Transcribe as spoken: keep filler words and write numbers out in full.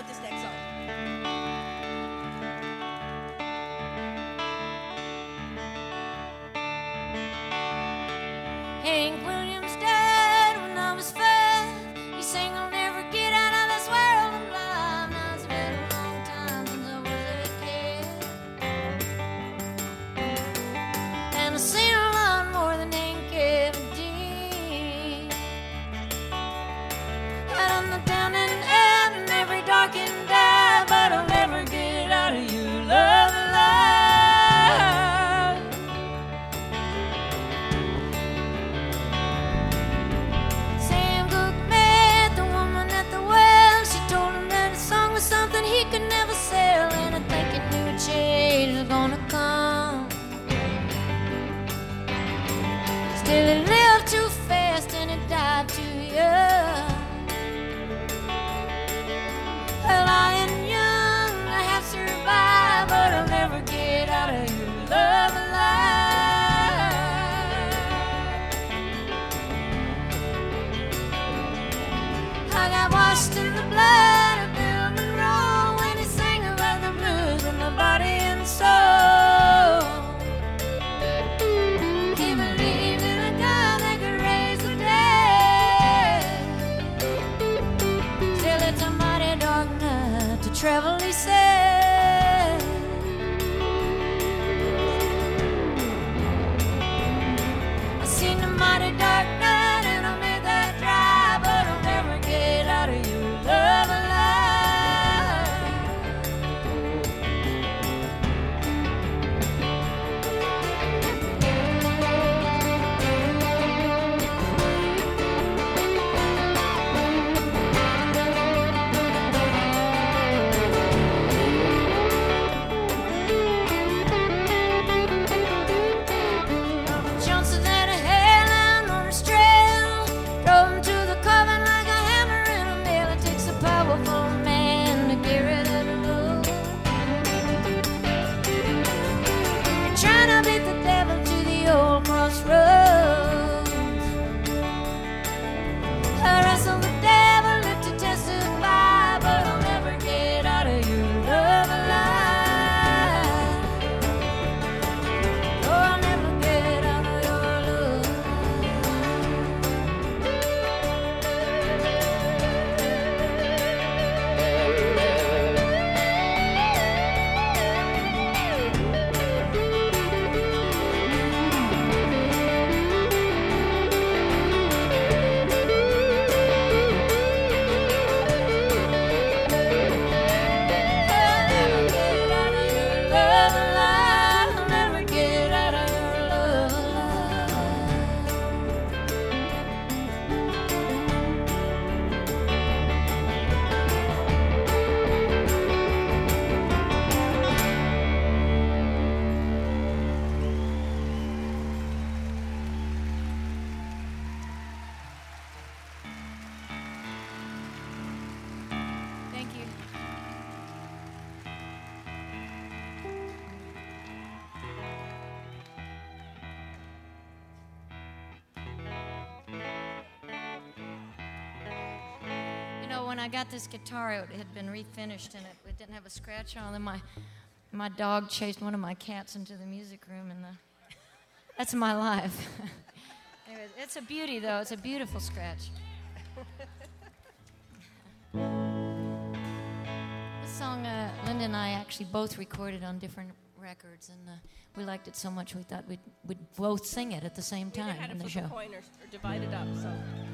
about this next song. Hank Williams died when I was five. He sang, I'll never get out of this world alive. Now it's been a long time since I was a kid, and I've seen a lot more than Hank ever did. I done the down and out and every dark and dive, but I'll never get out of your love alive. Sam Cooke met the woman at the well. She told him that a song was something he could never sell, and I think he knew a change was gonna come. Still he lived too fast and he died too young. Well, I am young, I have survived, but I'll never get out of your love alive. I got washed in the blood of Bill Monroe when he sang about the blues and the body and soul. He believed in a God that could raise the dead. Still, it's a mighty dark night to travel, he said. I seen a mighty dark night and I made that drive, but I'll never get out of your love alive. Johnson had a hairline on his trail, drove him to the coven like a hammer in a nail. It takes a powerful man to get rid of the road. Trying to beat the devil to the old crossroads. I wrestle the devil, live to testify, but I'll never get out of your love alive. Oh, I'll never get out of your love. I'll never get out of your love alive. I'll never get out of your love alive. Thank you. You know, when I got this guitar, it had been refinished and it, it didn't have a scratch on it. My my dog chased one of my cats into the music room, and the, that's my life. Anyways, it's a beauty, though. It's a beautiful scratch. This song, uh, Linda and I actually both recorded on different records, and uh, we liked it so much we thought we'd, we'd both sing it at the same We time had to in the flip show. a coin or, or divide it up, so.